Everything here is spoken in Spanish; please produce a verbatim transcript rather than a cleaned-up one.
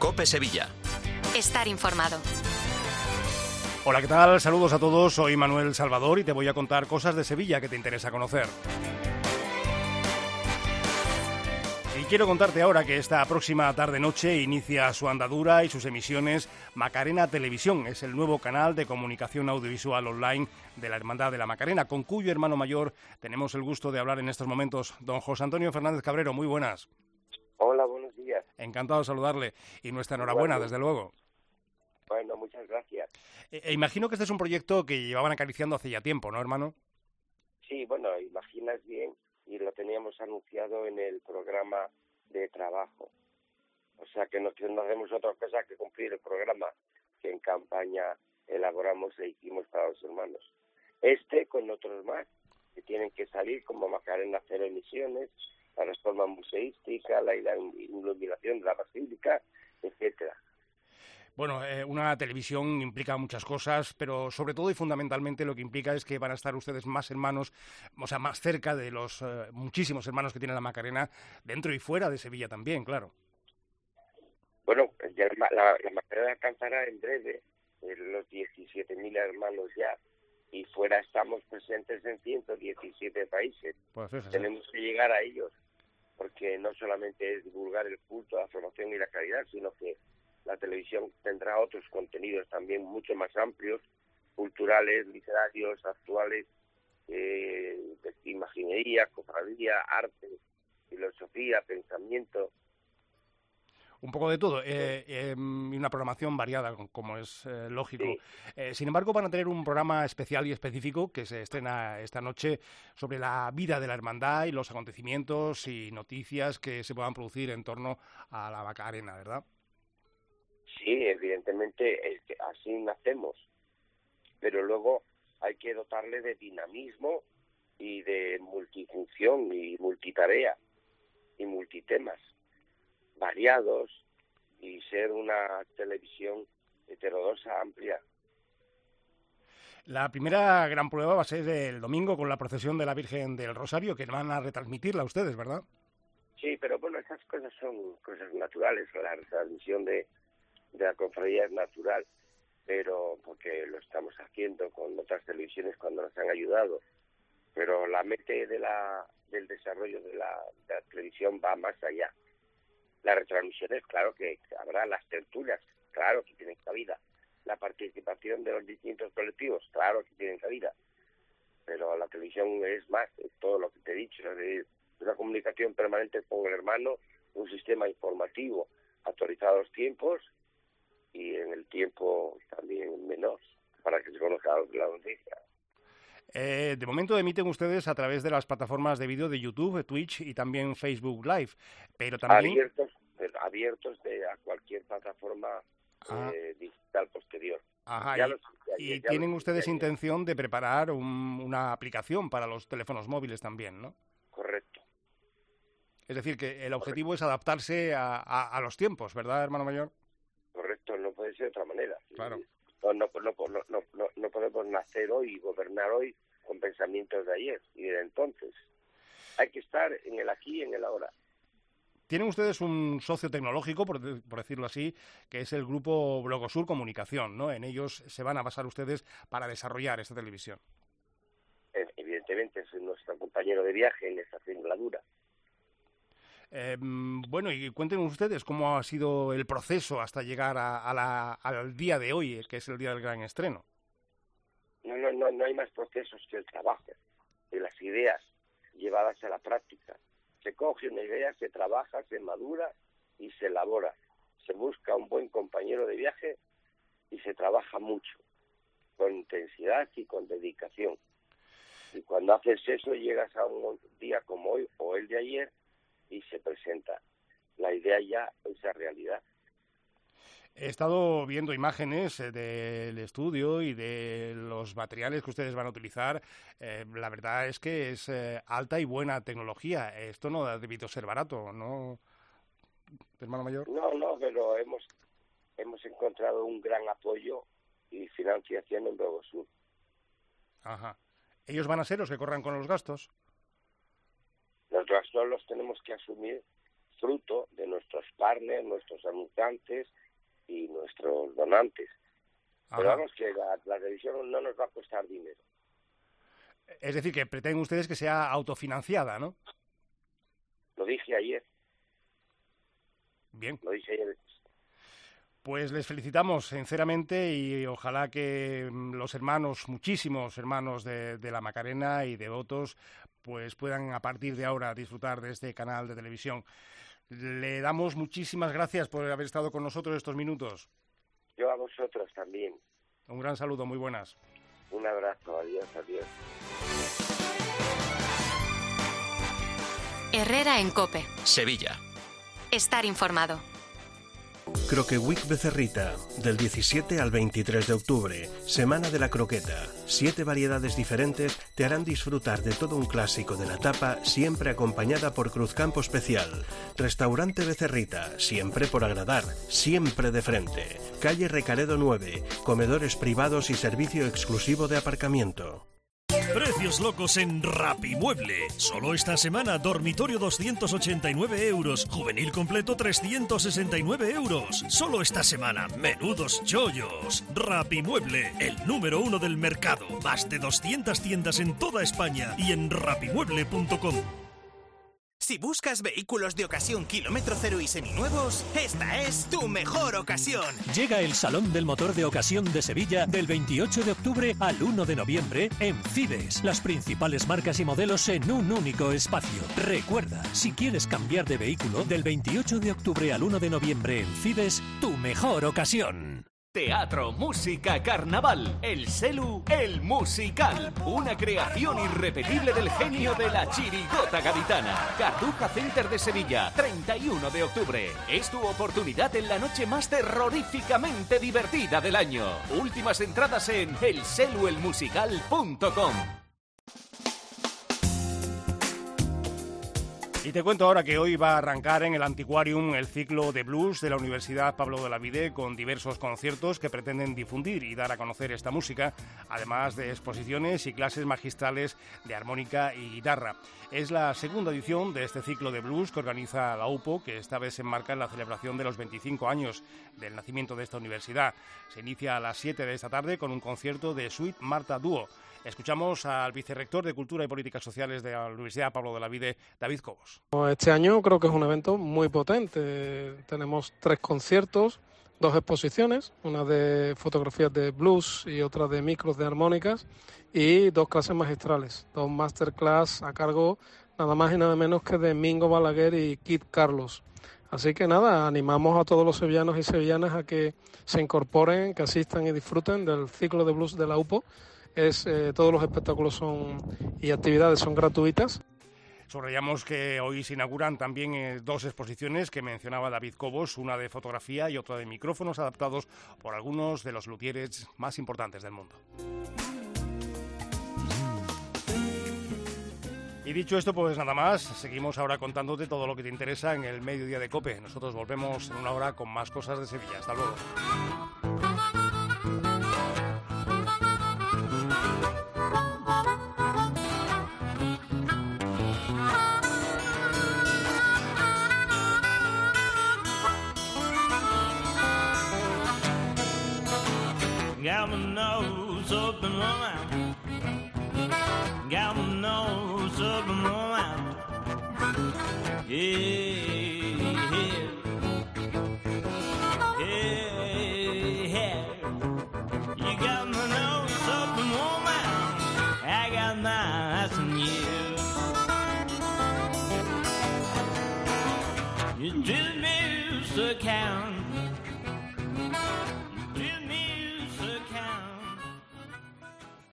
COPE Sevilla. Estar informado. Hola, ¿qué tal? Saludos a todos, soy Manuel Salvador y te voy a contar cosas de Sevilla que te interesa conocer. Y quiero contarte ahora que esta próxima tarde-noche inicia su andadura y sus emisiones Macarena Televisión. Es el nuevo canal de comunicación audiovisual online de la Hermandad de la Macarena, con cuyo hermano mayor tenemos el gusto de hablar en estos momentos. Don José Antonio Fernández Cabrero, muy buenas. Hola, buenos días. Encantado de saludarle y nuestra enhorabuena, Bueno, desde luego. Bueno, muchas gracias. E, e imagino que este es un proyecto que llevaban acariciando hace ya tiempo, ¿no, hermano? Sí, bueno, imaginas bien, y lo teníamos anunciado en el programa de trabajo. O sea que no, no hacemos otra cosa que cumplir el programa que en campaña elaboramos e hicimos para los hermanos. Este con otros más que tienen que salir, como Macarena hacer emisiones, la reforma museística, la iluminación de la basílica, etcétera. Bueno, eh, una televisión implica muchas cosas, pero sobre todo y fundamentalmente lo que implica es que van a estar ustedes más hermanos, o sea, más cerca de los eh, muchísimos hermanos que tiene la Macarena, dentro y fuera de Sevilla también, claro. Bueno, ya la, la, la Macarena alcanzará en breve eh, los diecisiete mil hermanos ya, y fuera estamos presentes en ciento diecisiete países. Pues fíjese. Tenemos que llegar a ellos, porque no solamente es divulgar el culto, la formación y la caridad, sino que la televisión tendrá otros contenidos también mucho más amplios, culturales, literarios, actuales, eh, de imaginería, cofradía, arte, filosofía, pensamiento. Un poco de todo, eh, eh, y una programación variada, como es eh, lógico. Sí. Eh, sin embargo, van a tener un programa especial y específico que se estrena esta noche sobre la vida de la hermandad y los acontecimientos y noticias que se puedan producir en torno a la Macarena, ¿verdad? Sí, evidentemente es que así nacemos, pero luego hay que dotarle de dinamismo y de multifunción y multitarea y multitemas variados, y ser una televisión heterodoxa, amplia. La primera gran prueba va a ser el domingo con la procesión de la Virgen del Rosario, que van a retransmitirla ustedes, ¿verdad? Sí, pero bueno, esas cosas son cosas naturales. La retransmisión de, de la cofradía es natural, pero porque lo estamos haciendo con otras televisiones cuando nos han ayudado. Pero la mente de la, del desarrollo de la, de la televisión va más allá. Las retransmisiones, claro que habrá, las tertulias, claro que tienen cabida. La participación de los distintos colectivos, claro que tienen cabida. Pero la televisión es más, es todo lo que te he dicho, es una comunicación permanente con el hermano, un sistema informativo actualizado a los tiempos y en el tiempo también menor, para que se conozca la noticia. Eh, de momento emiten ustedes a través de las plataformas de vídeo de YouTube, Twitch y también Facebook Live, pero también... Abiertos, abiertos de a cualquier plataforma ah. eh, digital posterior. Ajá, ya y, los, ya, y ya tienen los, ustedes ya, intención de preparar un, una aplicación para los teléfonos móviles también, ¿no? Correcto. Es decir, que el objetivo Correcto. es adaptarse a, a, a los tiempos, ¿verdad, hermano mayor? Correcto, no puede ser de otra manera. Claro. No, no, no, no, no, no, no podemos nacer hoy y gobernar hoy con pensamientos de ayer y de entonces. Hay que estar en el aquí y en el ahora. Tienen ustedes un socio tecnológico, por, de, por decirlo así, que es el grupo Blogosur Comunicación, ¿no? En ellos se van a basar ustedes para desarrollar esta televisión. Evidentemente, es nuestro compañero de viaje en esta singladura. Eh, bueno, y cuéntenos ustedes cómo ha sido el proceso hasta llegar a, a la, al día de hoy, que es el día del gran estreno. No, no, no, no hay más procesos que el trabajo, de las ideas llevadas a la práctica. Se coge una idea, se trabaja, se madura y se elabora. Se busca un buen compañero de viaje y se trabaja mucho, con intensidad y con dedicación. Y cuando haces eso llegas a un día como hoy o el de ayer y se presenta la idea ya esa realidad. He estado viendo imágenes del estudio y de los materiales que ustedes van a utilizar. Eh, la verdad es que es eh, alta y buena tecnología. Esto no ha debido ser barato, ¿no, hermano mayor? No, no, pero hemos hemos encontrado un gran apoyo y financiación en Blogosur. Ajá. ¿Ellos van a ser los que corran con los gastos? Los gastos los tenemos que asumir fruto de nuestros partners, nuestros anunciantes y nuestros donantes. Ajá. Pero vamos, que la, la televisión no nos va a costar dinero. Es decir, que pretenden ustedes que sea autofinanciada, ¿no? Lo dije ayer. Bien. Lo dije ayer. Pues les felicitamos sinceramente y ojalá que los hermanos, muchísimos hermanos de, de la Macarena y devotos, pues puedan a partir de ahora disfrutar de este canal de televisión. Le damos muchísimas gracias por haber estado con nosotros estos minutos. Yo a vosotros también. Un gran saludo, muy buenas. Un abrazo, adiós, adiós. Herrera en COPE. Sevilla. Estar informado. Croqueweek Becerrita, del diecisiete al veintitrés de octubre, Semana de la Croqueta. Siete variedades diferentes te harán disfrutar de todo un clásico de la tapa, siempre acompañada por Cruzcampo Especial. Restaurante Becerrita, siempre por agradar, siempre de frente. Calle Recaredo nueve, comedores privados y servicio exclusivo de aparcamiento. Precios locos en Rapimueble. Solo esta semana, dormitorio doscientos ochenta y nueve euros, juvenil completo trescientos sesenta y nueve euros. Solo esta semana, menudos chollos. Rapimueble, el número uno del mercado. Más de doscientas tiendas en toda España y en rapimueble punto com. Si buscas vehículos de ocasión kilómetro cero y seminuevos, esta es tu mejor ocasión. Llega el Salón del Motor de Ocasión de Sevilla del veintiocho de octubre al uno de noviembre en Fides. Las principales marcas y modelos en un único espacio. Recuerda, si quieres cambiar de vehículo, del veintiocho de octubre al uno de noviembre en Fides, tu mejor ocasión. Teatro, música, carnaval, el Selu, el musical. Una creación irrepetible del genio de la chirigota gaditana. Cartuja Center de Sevilla, treinta y uno de octubre. Es tu oportunidad en la noche más terroríficamente divertida del año. Últimas entradas en el selu el musical punto com. Y te cuento ahora que hoy va a arrancar en el Antiquarium el ciclo de blues de la Universidad Pablo de Olavide, con diversos conciertos que pretenden difundir y dar a conocer esta música, además de exposiciones y clases magistrales de armónica y guitarra. Es la segunda edición de este ciclo de blues que organiza la U P O, que esta vez se enmarca en la celebración de los veinticinco años del nacimiento de esta universidad. Se inicia a las siete de esta tarde con un concierto de Sweet Marta Dúo. Escuchamos al vicerrector de Cultura y Políticas Sociales de la Universidad Pablo de Olavide, David Cobos. Este año creo que es un evento muy potente. Tenemos tres conciertos, dos exposiciones, una de fotografías de blues y otra de micros de armónicas, y dos clases magistrales, dos masterclass a cargo nada más y nada menos que de Mingo Balaguer y Kid Carlos. Así que nada, animamos a todos los sevillanos y sevillanas a que se incorporen, que asistan y disfruten del ciclo de blues de la U P O. Es, eh, todos los espectáculos son y actividades son gratuitas. Subrayamos que hoy se inauguran también eh, dos exposiciones que mencionaba David Cobos, una de fotografía y otra de micrófonos adaptados por algunos de los luthieres más importantes del mundo. Y dicho esto, pues nada más, seguimos ahora contándote todo lo que te interesa en el Mediodía de COPE. Nosotros volvemos en una hora con más cosas de Sevilla. Hasta luego. Got my nose up in my mouth. Got my nose up in my mouth. Yeah, yeah. Yeah, yeah. You got my nose up in my mouth. I got my eyes on you. You did me to count.